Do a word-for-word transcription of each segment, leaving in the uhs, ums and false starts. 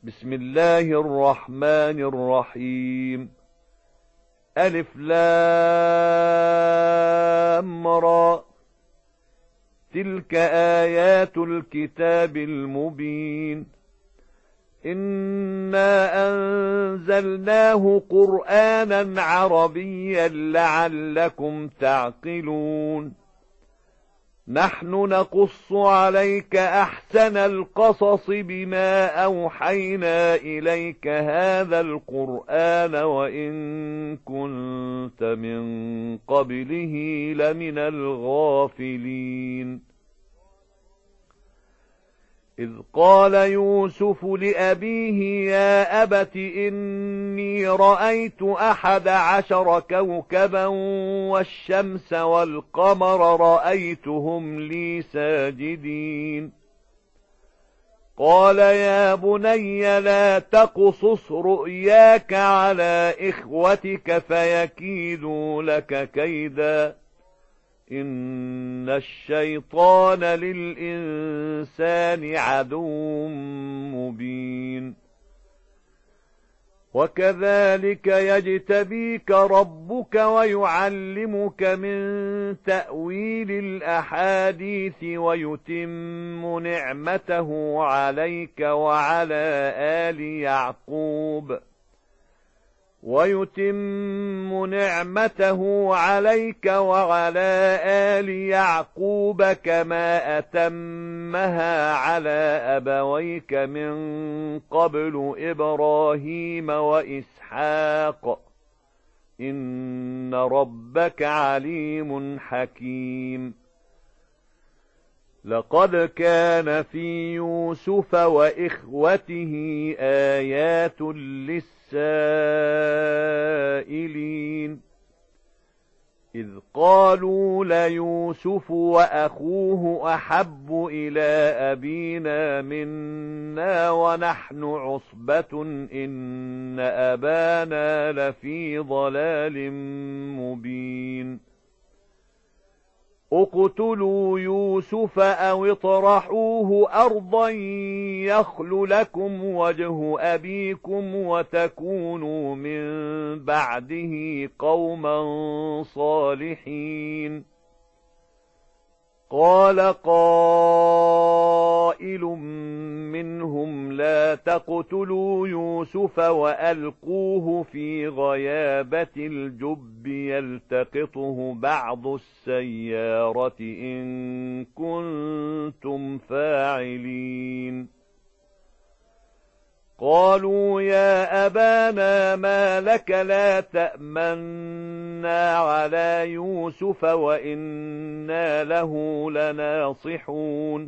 بسم الله الرحمن الرحيم. ألف لام را. تلك آيات الكتاب المبين. إنا أنزلناه قرآنا عربيا لعلكم تعقلون. نحن نقص عليك أحسن القصص بما أوحينا إليك هذا القرآن وإن كنت من قبله لمن الغافلين. إذ قال يوسف لأبيه يا أبت إني رأيت أحد عشر كوكبا والشمس والقمر رأيتهم لي ساجدين. قال يا بني لا تقصص رؤياك على إخوتك فيكيدوا لك كيدا إن الشيطان للإنسان عدو مبين. وكذلك يجتبيك ربك ويعلمك من تأويل الأحاديث ويتم نعمته عليك وعلى آل يعقوب ويتم نعمته عليك وعلى آل يعقوب كما أتمها على أبويك من قبل إبراهيم وإسحاق إن ربك عليم حكيم. لقد كان في يوسف وإخوته آيات للسائلين إذ قالوا ليوسف وأخوه أحب إلى أبينا منا ونحن عصبة إن أبانا لفي ضلال مبين. اقتلوا يوسف أو اطرحوه أرضا يخل لكم وجه أبيكم وتكونوا من بعده قوما صالحين. قال قائل منهم لا تقتلوا يوسف وألقوه في غيابة الجب يلتقطه بعض السيارة إن كنتم فاعلين. قالوا يا أبانا ما لك لا تأمنا على يوسف وإنا له لناصحون.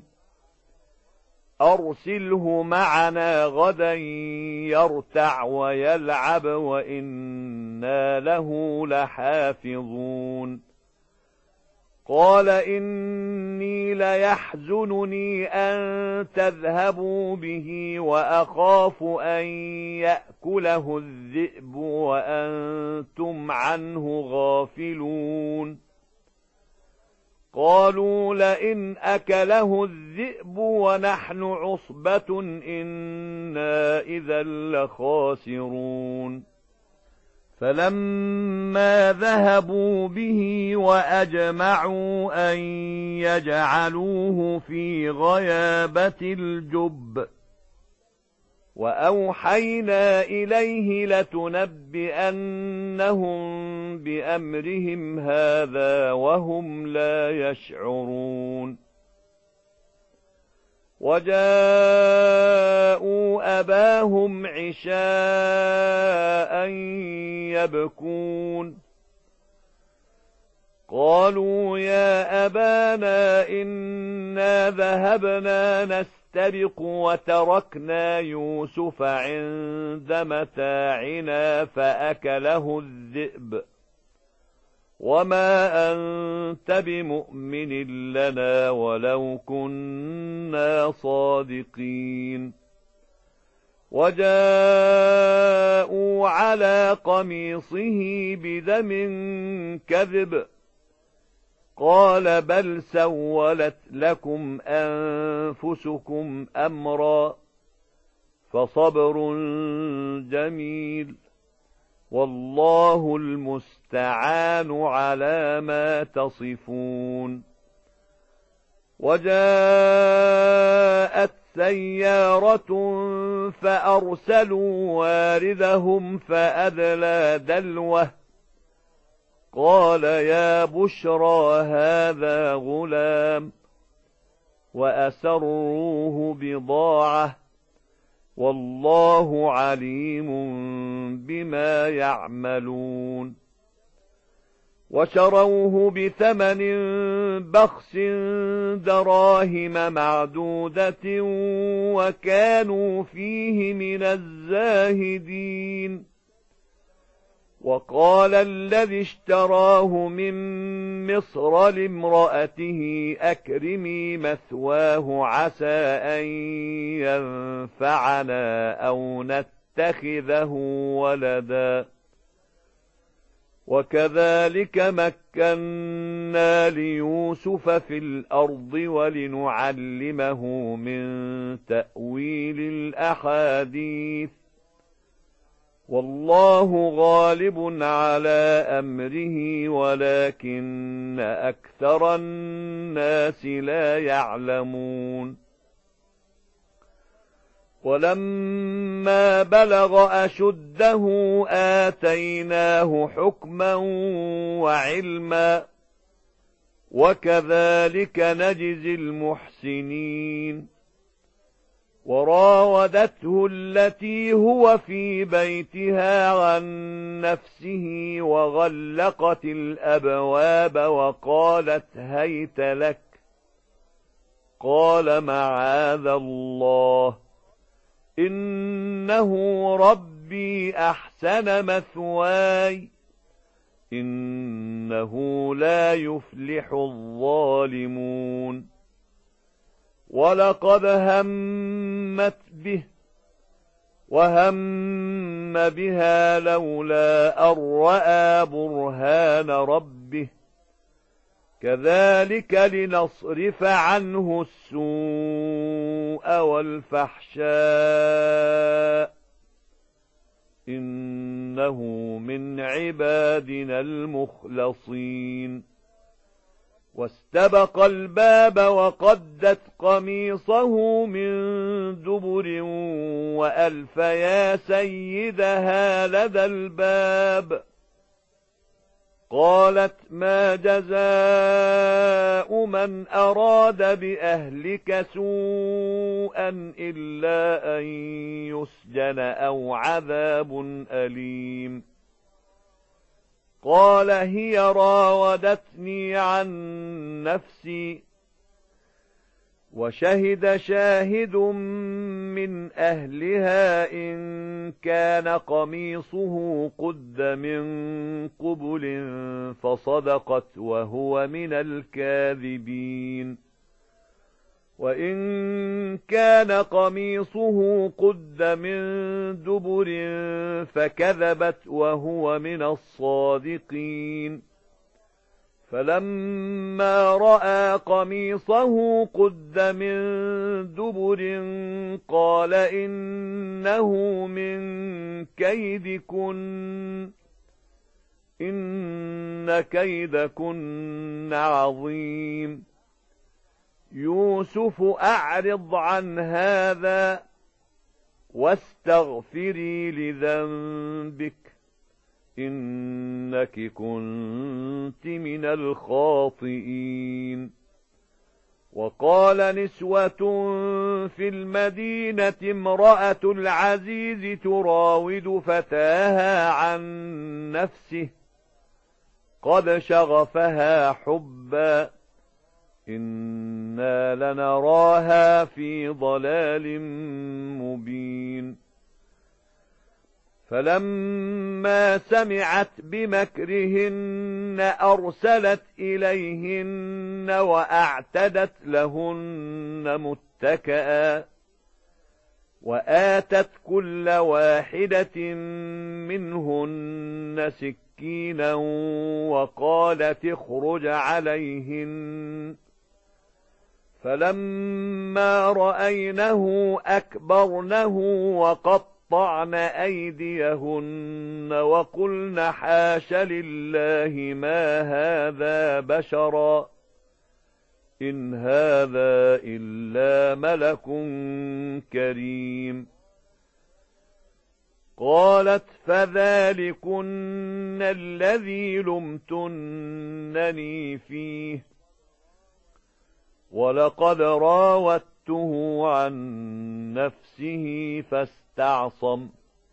أرسله معنا غدا يرتع ويلعب وإنا له لحافظون. قال إني ليحزنني أن تذهبوا به وأخاف أن يأكله الذئب وأنتم عنه غافلون. قالوا لئن أكله الذئب ونحن عصبة إنا إذا لخاسرون. فلما ذهبوا به وأجمعوا أن يجعلوه في غيابة الجب وأوحينا إليه لتنبئنهم بأمرهم هذا وهم لا يشعرون. وجاءوا أباهم عشاء يبكون. قالوا يا أبانا إنا ذهبنا نستبق وتركنا يوسف عند متاعنا فأكله الذئب وما أنت بمؤمن لنا ولو كنا صادقين. وجاءوا على قميصه بدم كذب قال بل سولت لكم أنفسكم أمرا فصبر جميل، والله المستعان على ما تصفون. وجاءت سيارة فأرسلوا واردهم فأدلى دلوه قال يا بشرى هذا غلام، وأسروه بضاعة، والله عليم بما يعملون. وشروه بثمن بخس دراهم معدودة وكانوا فيه من الزاهدين. وقال الذي اشتراه من مصر لامرأته أكرمي مثواه عسى أن ينفعنا أو نتخذه ولدا. وكذلك مكنا ليوسف في الأرض ولنعلمه من تأويل الأحاديث، والله غالب على أمره ولكن أكثر الناس لا يعلمون. ولما بلغ أشده آتيناه حكما وعلما، وكذلك نجزي المحسنين. وراودته التي هو في بيتها عن نفسه وغلقت الأبواب وقالت هيت لك، قال معاذ الله إنه ربي أحسن مثواي إنه لا يفلح الظالمون. ولقد همت به وهم بها لولا أن رأى برهان ربه، كذلك لنصرف عنه السوء والفحشاء إنه من عبادنا المخلصين. واستبق الباب وقدت قميصه من دبر وألف يا سيدها لدى الباب، قالت ما جزاء من أراد بأهلك سوءا إلا أن يسجن أو عذاب أليم. قال هي راودتني عن نفسي، وشهد شاهد من أهلها إن كان قميصه قد من قبل فصدقت وهو من الكاذبين، وإن كان قميصه قد من دبر فكذبت وهو من الصادقين. فلما رأى قميصه قد من دبر قال إنه من كيدكن إن كيدكن عظيم. يوسف أعرض عن هذا واستغفري لذنبك إنك كنت من الخاطئين. وقال نسوة في المدينة امرأة العزيز تراود فتاها عن نفسه قد شغفها حبا إنا لنراها في ضلال مبين. فلما سمعت بمكرهن أرسلت إليهن وأعتدت لهن متكئا وآتت كل واحدة منهن سكينا وقالت اخرج عليهن فلما رأينه أكبرنه وقطعن أيديهن وقلن حاش لله ما هذا بشرا إن هذا إلا ملك كريم. قالت فذلكن الذي لمتنني فيه ولقد راودته عن نفسه فاستعصم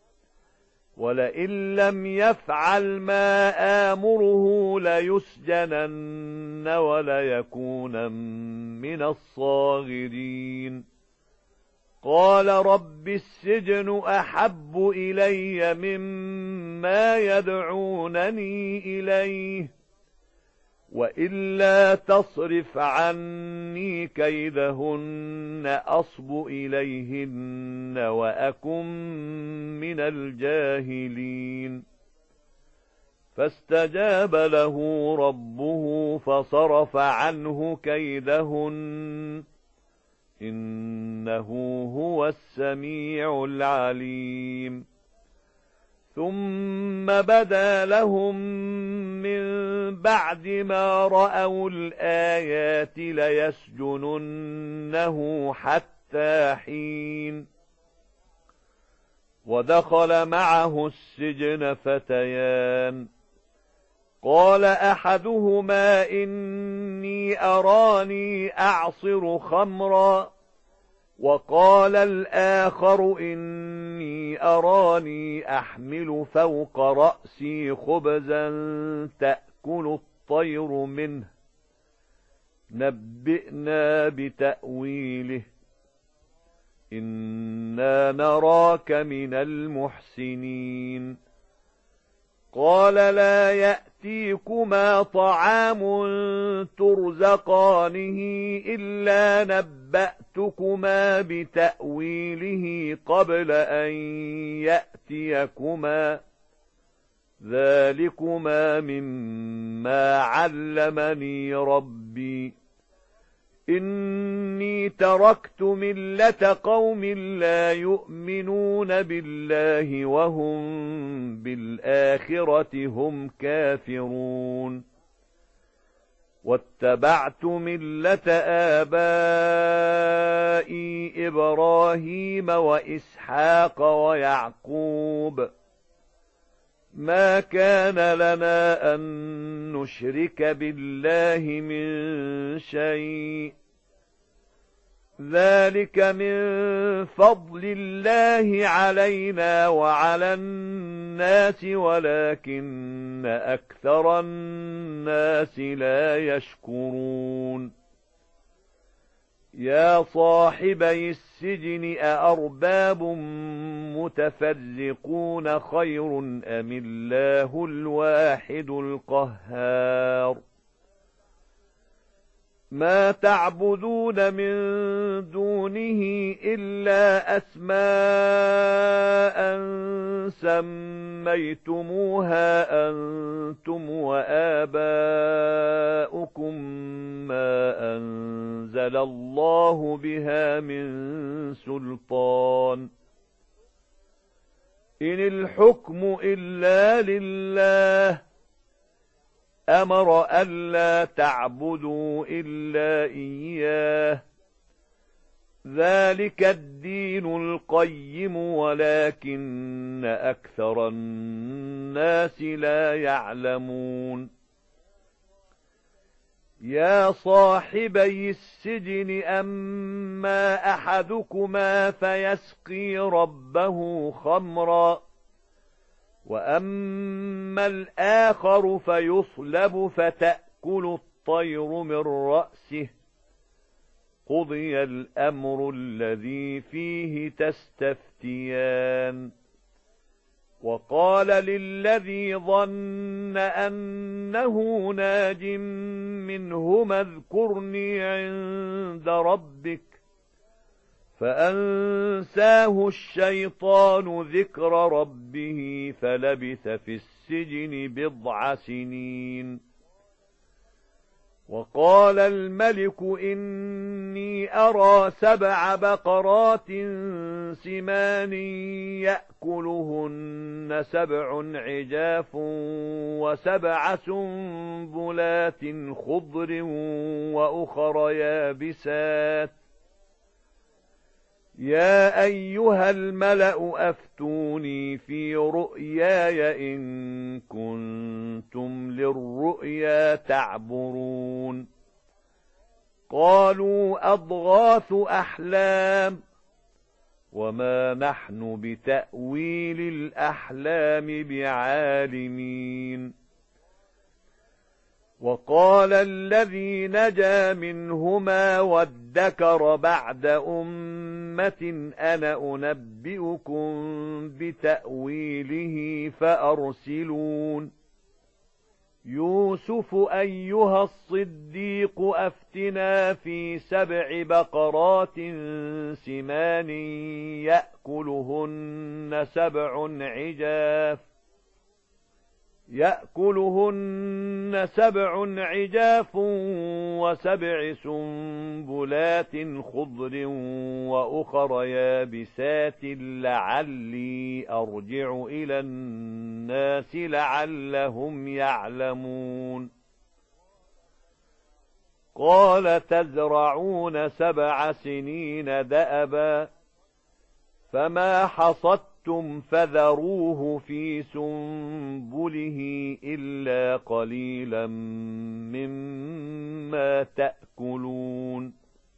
ولئن لم يفعل ما آمره ليسجنن وليكونن من الصاغرين. قال رب السجن أحب إلي مما يدعونني إليه وإلا تصرف عني كيدهن أصب إليهن وأكن من الجاهلين. فاستجاب له ربه فصرف عنه كيدهن إنه هو السميع العليم. ثم بدا لهم من بعد ما رأوا الآيات ليسجننه حتى حين. ودخل معه السجن فتيان قال أحدهما إني أراني أعصر خمرا وقال الآخر إني أراني أحمل فوق رأسي خبزا تأكل الطير منه نبئنا بتأويله إنا نراك من المحسنين. قال لا يأتيكما طعام ترزقانه إلا نبأتكما بتأويله قبل أن يأتيكما ذلكما مما علمني ربي إني تركت ملة قوم لا يؤمنون بالله وهم بالآخرة هم كافرون واتبعت ملة آبائي إبراهيم وإسحاق ويعقوب ما كان لنا أن نشرك بالله من شيء ذلك من فضل الله علينا وعلى الناس ولكن أكثر الناس لا يشكرون. يا صاحبي السجن أأرباب متفرقون خير أم الله الواحد القهار. ما تعبدون من دونه إلا أسماء سميتموها أنتم وآباؤكم ما أنزل الله بها من سلطان إن الحكم إلا لله أمر ألا تعبدوا إلا إياه ذلك الدين القيم ولكن أكثر الناس لا يعلمون. يا صاحبي السجن أما أحدكما فيسقي ربه خمرا وأما الآخر فيصلب فتأكل الطير من رأسه قضي الأمر الذي فيه تستفتيان. وقال للذي ظن أنه ناج منهما اذكرني عند ربك فأنساه الشيطان ذكر ربه فلبث في السجن بضع سنين. وقال الملك إني أرى سبع بقرات سمان يأكلهن سبع عجاف وسبع سنبلات خضر وأخر يابسات يا أيها الملأ أفتوني في رؤياي إن كنتم للرؤيا تعبرون قالوا أضغاث أحلام وما نحن بتأويل الأحلام بعالمين وقال الذي نجا منهما وادكر بعد أمة أنا أنبئكم بتأويله فأرسلون يوسف أيها الصديق أفتنا في سبع بقرات سمان يأكلهن سبع عجاف يأكلهن سبع عجاف وسبع سنبلات خضر وأخر يابسات لعلي أرجع إلى الناس لعلهم يعلمون قال تزرعون سبع سنين دأبا فما حصدتم فذروه في سنبله إلا قليلا مما تأكلون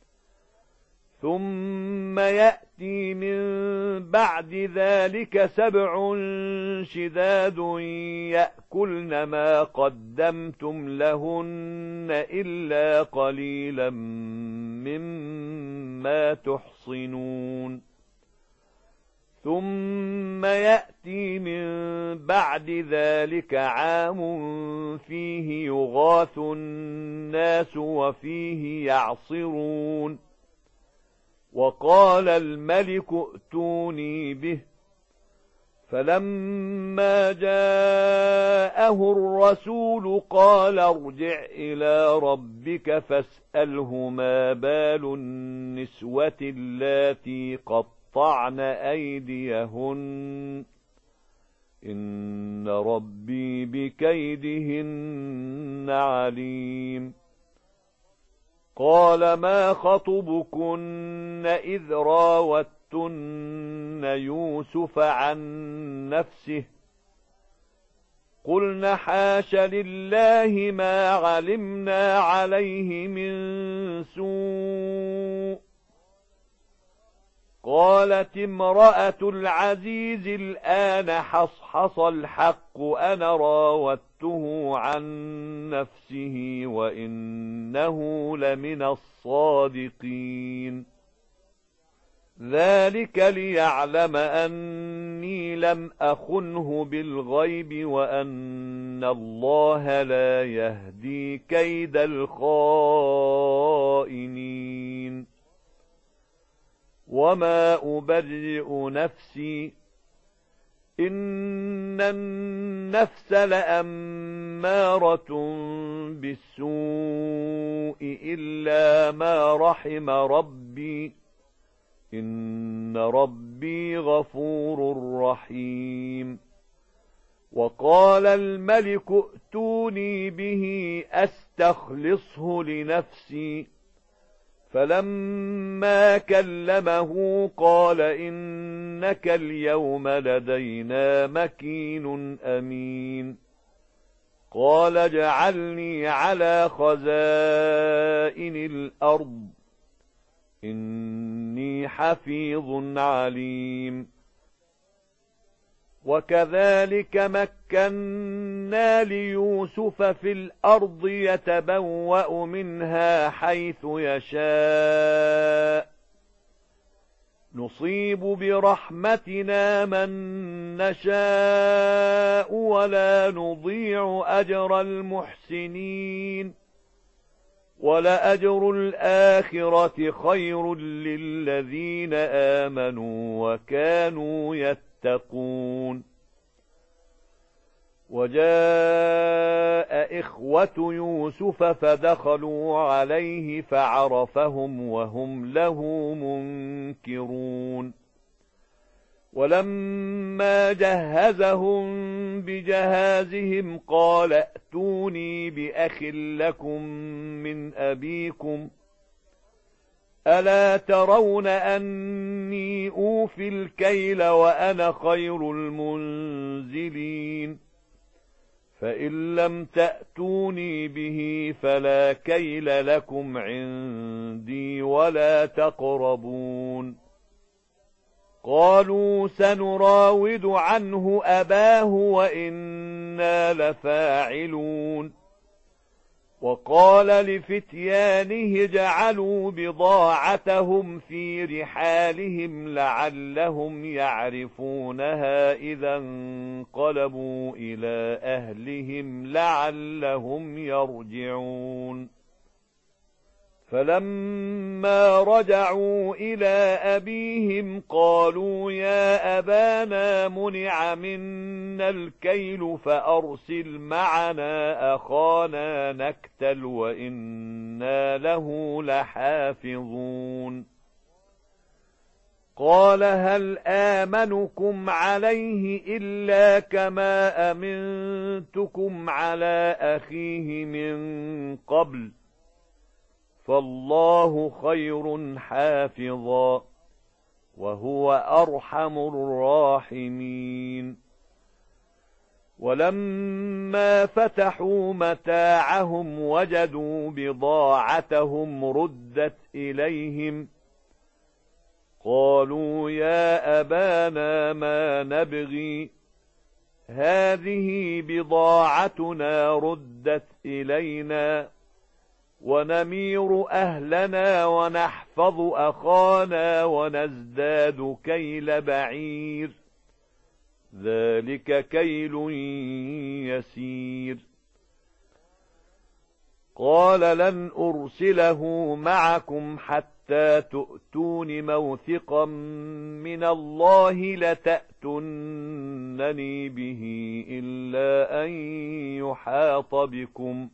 ثم يأتي من بعد ذلك سبع شداد يأكلن ما قدمتم لهن إلا قليلا مما تحصنون ثم يأتي من بعد ذلك عام فيه يغاث الناس وفيه يعصرون وقال الملك ائتوني به فلما جاءه الرسول قال ارجع إلى ربك فاسأله ما بال النسوة اللاتي قطعن أيديهن إن ربي بكيدهن عليم قال ما خطبكن إذ راوتن يوسف عن نفسه قلن حاش لله ما علمنا عليه من سوء قالت امرأة العزيز الآن حصحص الحق أنا راودته عن نفسه وإنه لمن الصادقين ذلك ليعلم أني لم أخنه بالغيب وأن الله لا يهدي كيد الخائنين وما أبرئ نفسي إن النفس لأمارة بالسوء إلا ما رحم ربي إن ربي غفور رحيم وقال الملك ائتوني به أستخلصه لنفسي فلما كلمه قال إنك اليوم لدينا مكين أمين قال اجعلني على خزائن الأرض إني حفيظ عليم وكذلك مكنا ليوسف في الأرض يتبوأ منها حيث يشاء نصيب برحمتنا من نشاء ولا نضيع أجر المحسنين ولأجر الآخرة خير للذين آمنوا وكانوا يتقون وجاء إخوة يوسف فدخلوا عليه فعرفهم وهم له منكرون ولما جهزهم بجهازهم قال ائتوني بأخ لكم من أبيكم ألا ترون أني أوفي الكيل وأنا خير المنزلين فإن لم تأتوني به فلا كيل لكم عندي ولا تقربون قالوا سنراود عنه أباه وإنا لفاعلون وقال لفتيانه اجعلوا بضاعتهم في رحالهم لعلهم يعرفونها إذا انقلبوا إلى أهلهم لعلهم يرجعون فلما رجعوا إلى أبيهم قالوا يا أبانا منع منا الكيل فأرسل معنا أخانا نكتل وإنا له لحافظون قال هل آمنكم عليه إلا كما أمنتكم على أخيه من قبل فالله خير حافظا وهو أرحم الراحمين ولما فتحوا متاعهم وجدوا بضاعتهم ردت إليهم قالوا يا أبانا ما نبغي هذه بضاعتنا ردت إلينا ونمير أهلنا ونحفظ أخانا ونزداد كيل بعير ذلك كيل يسير قال لن أرسله معكم حتى تؤتون موثقا من الله لتأتونني به إلا أن يحاط بكم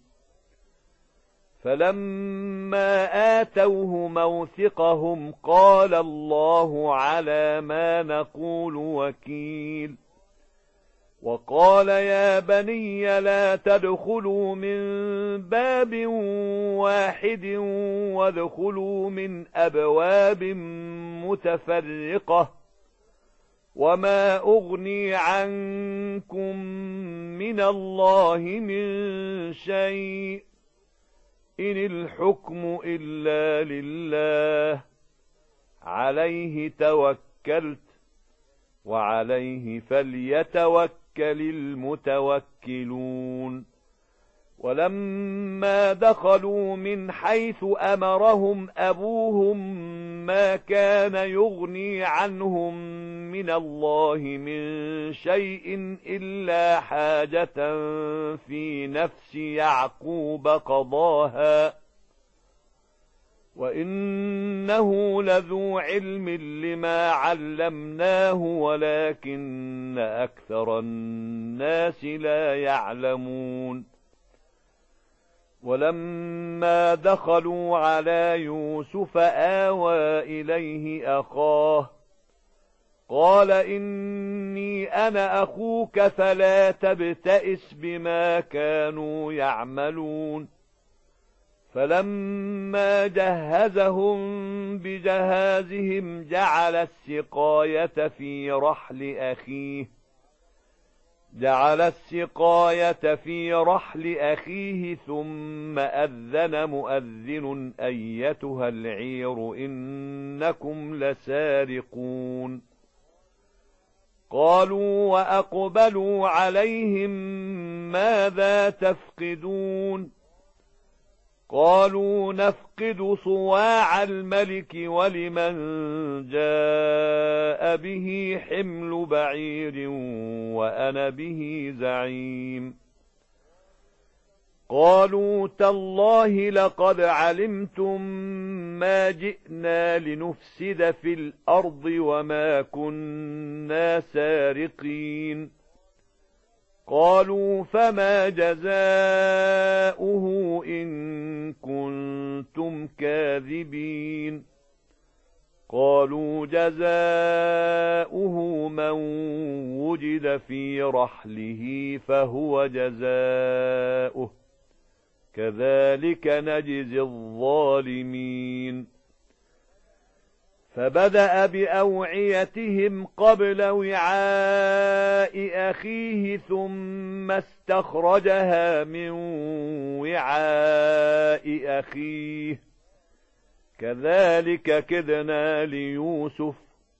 فلما آتوه موثقهم قال الله على ما نقول وكيل وقال يا بني لا تدخلوا من باب واحد وادخلوا من أبواب متفرقة وما أغني عنكم من الله من شيء إن الحكم إلا لله عليه توكلت وعليه فليتوكل المتوكلون ولما دخلوا من حيث أمرهم أبوهم ما كان يغني عنهم من الله من شيء إلا حاجة في نفس يعقوب قضاها وإنه لذو علم لما علمناه ولكن أكثر الناس لا يعلمون ولما دخلوا على يوسف آوى إليه أخاه قال إني أنا أخوك فلا تبتئس بما كانوا يعملون فلما جهزهم بجهازهم جعل السقاية في رحل أخيه جعل السقاية في رحل أخيه ثم أذن مؤذن أيتها العير إنكم لسارقون قالوا وأقبلوا عليهم ماذا تفقدون قالوا نفقد صواع الملك ولمن جاء به حمل بعير وأنا به زعيم قالوا تالله لقد علمتم ما جئنا لنفسد في الأرض وما كنا سارقين قالوا فما جزاؤه إن كنتم كاذبين قالوا جزاؤه من وجد في رحله فهو جزاؤه كذلك نجزي الظالمين فبدأ بأوعيتهم قبل وعاء أخيه ثم استخرجها من وعاء أخيه كذلك كدنا ليوسف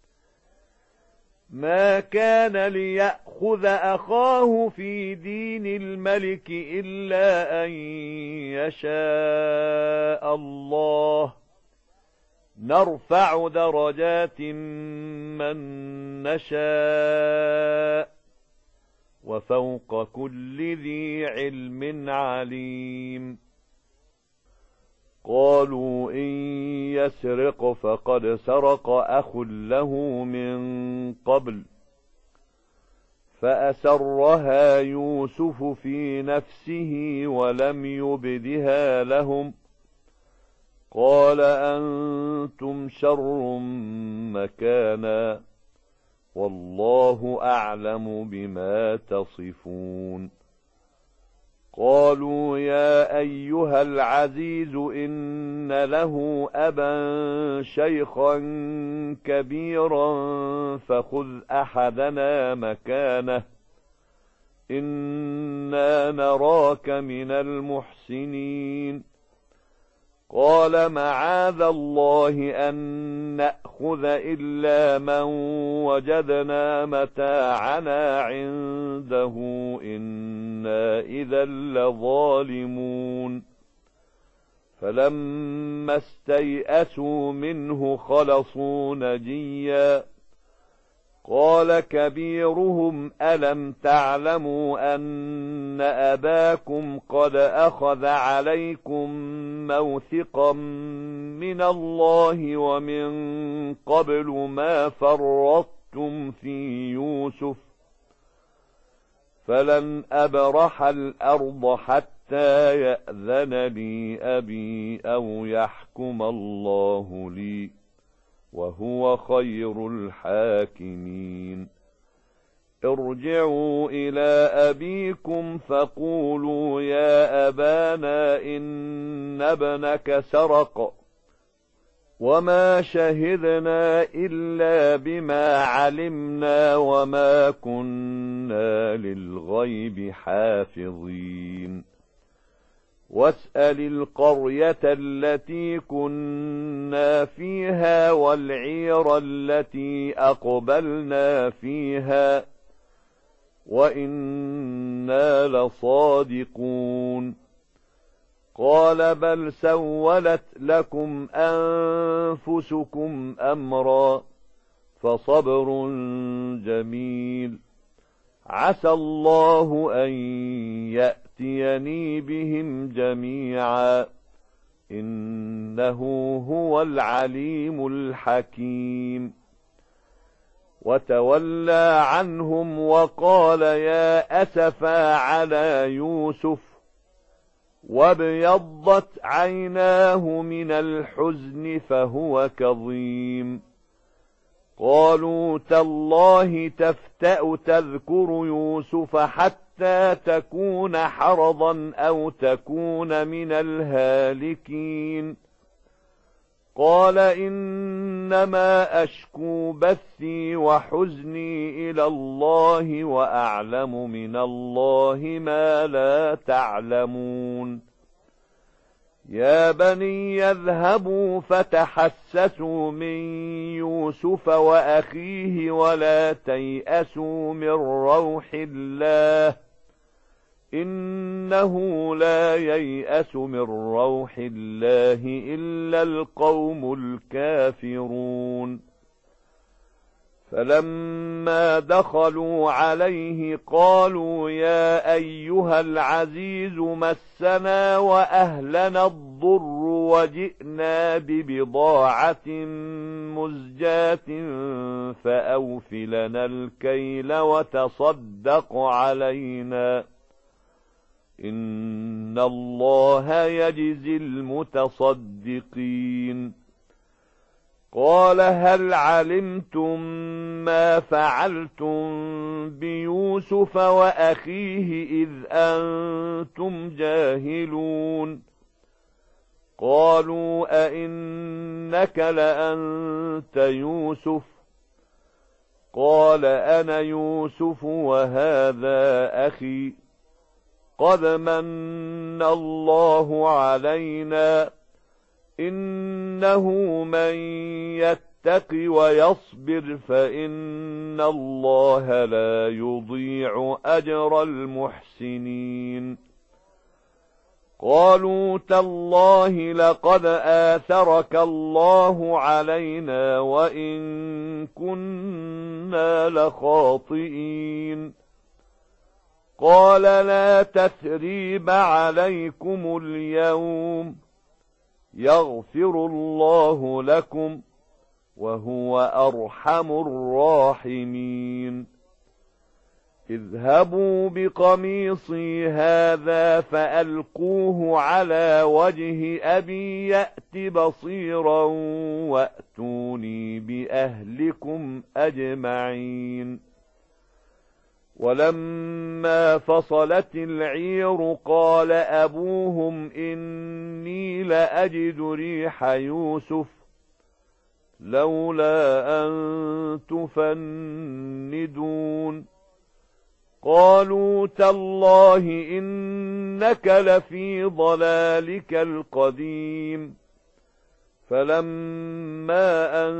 ما كان ليأخذ أخاه في دين الملك إلا أن يشاء الله نرفع درجات من نشاء وفوق كل ذي علم عليم قالوا إن يسرق فقد سرق أخ له من قبل فأسرها يوسف في نفسه ولم يبدها لهم قال أنتم شر مكانا والله أعلم بما تصفون قالوا يا أيها العزيز إن له أبا شيخا كبيرا فخذ أحدنا مكانه إنا نراك من المحسنين قال معاذ الله أن نأخذ إلا من وجدنا متاعنا عنده إنا إذا لظالمون فلما استيئسوا منه خلصوا نجيا قال كبيرهم ألم تعلموا أن أباكم قد أخذ عليكم موثقا من الله ومن قبل ما فرطتم في يوسف فلن أبرح الأرض حتى يأذن لي أبي أو يحكم الله لي وهو خير الحاكمين ارجعوا إلى أبيكم فقولوا يا أبانا إن ابنك سرق وما شهدنا إلا بما علمنا وما كنا للغيب حافظين واسأل القرية التي كنا فيها والعير التي أقبلنا فيها وإنا لصادقون قال بل سولت لكم أنفسكم أمرا فصبر جميل عسى الله أن يأتيني بهم جميعا إنه هو العليم الحكيم وتولى عنهم وقال يا أسفا على يوسف وابيضت عيناه من الحزن فهو كظيم قالوا تالله تفتأ تذكر يوسف حتى تكون حرضا أو تكون من الهالكين قال إنما أشكو بثي وحزني إلى الله وأعلم من الله ما لا تعلمون يا بني يذهبوا فتحسسوا من يوسف وأخيه ولا تيأسوا من روح الله إنه لا ييأس من روح الله إلا القوم الكافرون فلما دخلوا عليه قالوا يا أيها العزيز مسنا وأهلنا الضر وجئنا ببضاعة مزجاة فأوف لنا الكيل وتصدق علينا إن الله يجزي المتصدقين قال هل علمتم ما فعلتم بيوسف وأخيه إذ أنتم جاهلون قالوا أئنك لأنت يوسف قال أنا يوسف وهذا أخي قد من الله علينا إنه من يتق ويصبر فإن الله لا يضيع أجر المحسنين قالوا تالله لقد آثرك الله علينا وإن كنا لخاطئين قال لا تثريب عليكم اليوم يغفر الله لكم وهو أرحم الراحمين اذهبوا بقميصي هذا فألقوه على وجه أبي يأت بصيرا وأتوني بأهلكم أجمعين ولما فصلت العير قال أبوهم إني لأجد ريح يوسف لولا أن تفندون قالوا تالله إنك لفي ضلالك القديم فلما أن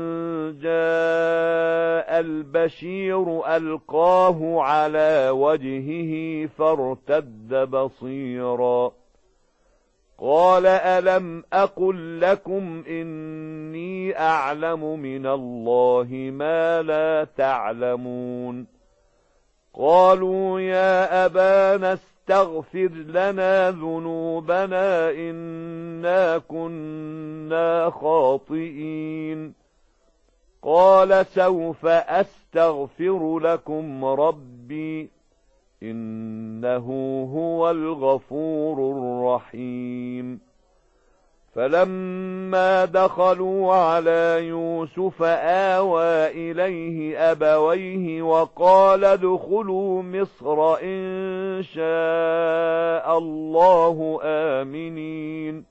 جاء البشير ألقاه على وجهه فارتد بصيرا قال ألم أقل لكم إني أعلم من الله ما لا تعلمون قالوا يا أبانا استغفر لنا ذنوبنا إنا كنا خاطئين قال سوف أستغفر لكم ربي إنه هو الغفور الرحيم فلما دخلوا على يوسف آوى إليه أبويه وقال ادخلوا مصر إن شاء الله آمنين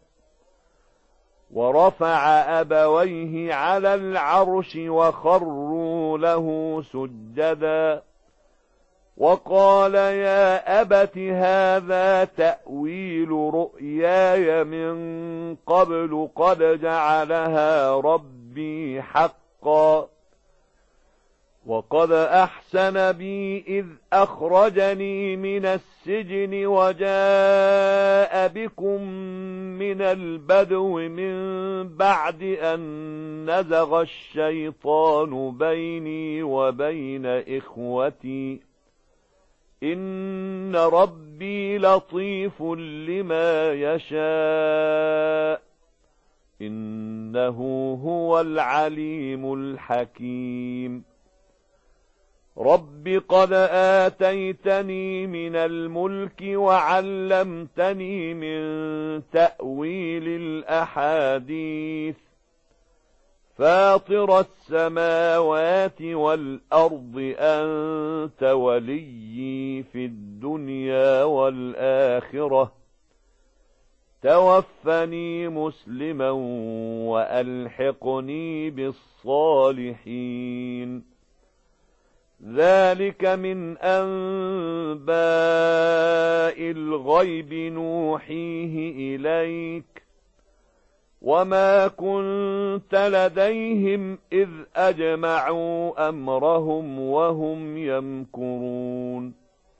ورفع أبويه على العرش وخروا له سجدا وقال يا أبت هذا تأويل رؤياي من قبل قد جعلها ربي حقا وقد أحسن بي إذ أخرجني من السجن وجاء بكم من البدو من بعد أن نزغ الشيطان بيني وبين إخوتي إن ربي لطيف لما يشاء إنه هو العليم الحكيم رب قد آتيتني من الملك وعلمتني من تأويل الأحاديث فاطر السماوات والأرض أنت وليي في الدنيا والآخرة توفني مسلما وألحقني بالصالحين ذلك من أنباء الغيب نوحيه إليك وما كنت لديهم إذ أجمعوا أمرهم وهم يمكرون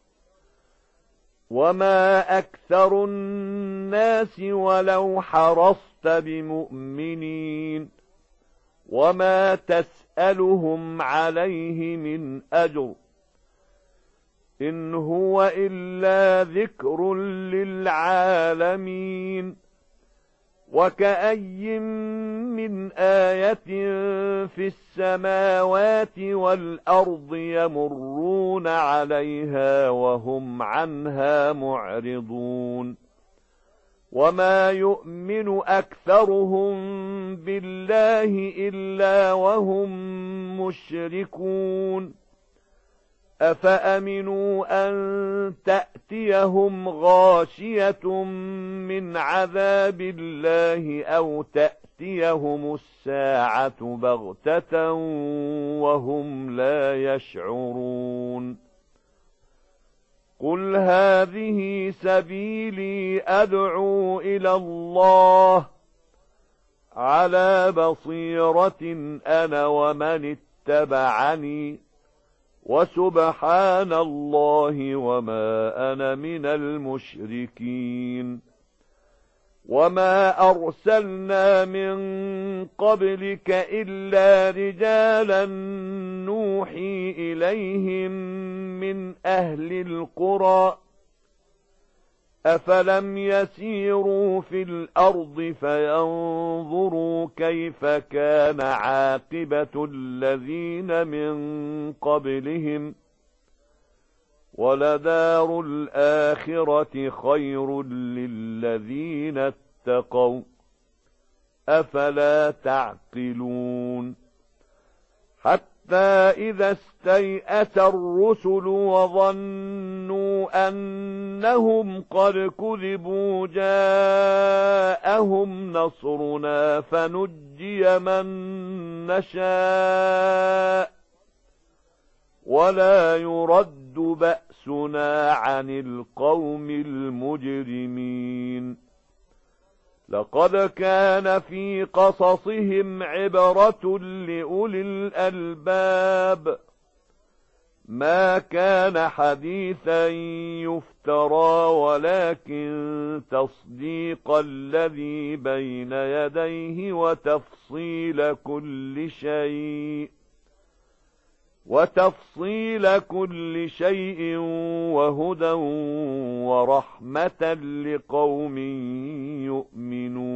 وما أكثر الناس ولو حرصت بمؤمنين وما تسألهم عليه من أجر إن هو إلا ذكر للعالمين وكأي من آية في السماوات والأرض يمرون عليها وهم عنها معرضون وما يؤمن أكثرهم بالله إلا وهم مشركون أفأمنوا أن تأتيهم غاشية من عذاب الله أو تأتيهم الساعة بغتة وهم لا يشعرون قل هذه سبيلي أدعو إلى الله على بصيرة أنا ومن اتبعني وسبحان الله وما أنا من المشركين وما أرسلنا من قبلك إلا رجالا نوحي إليهم من أهل القرى أفلم يسيروا في الأرض فينظروا كيف كان عاقبة الذين من قبلهم ولدار الآخرة خير للذين اتقوا أفلا تعقلون حتى إذا استيأس الرسل وظنوا أنهم قد كذبوا جاءهم نصرنا فنجي من نشاء ولا يرد بأسنا عن القوم المجرمين لقد كان في قصصهم عبرة لأولي الألباب ما كان حديثا يفترى ولكن تصديق الذي بين يديه وتفصيل كل شيء وتفصيل كل شيء وهدى ورحمة لقوم يؤمنون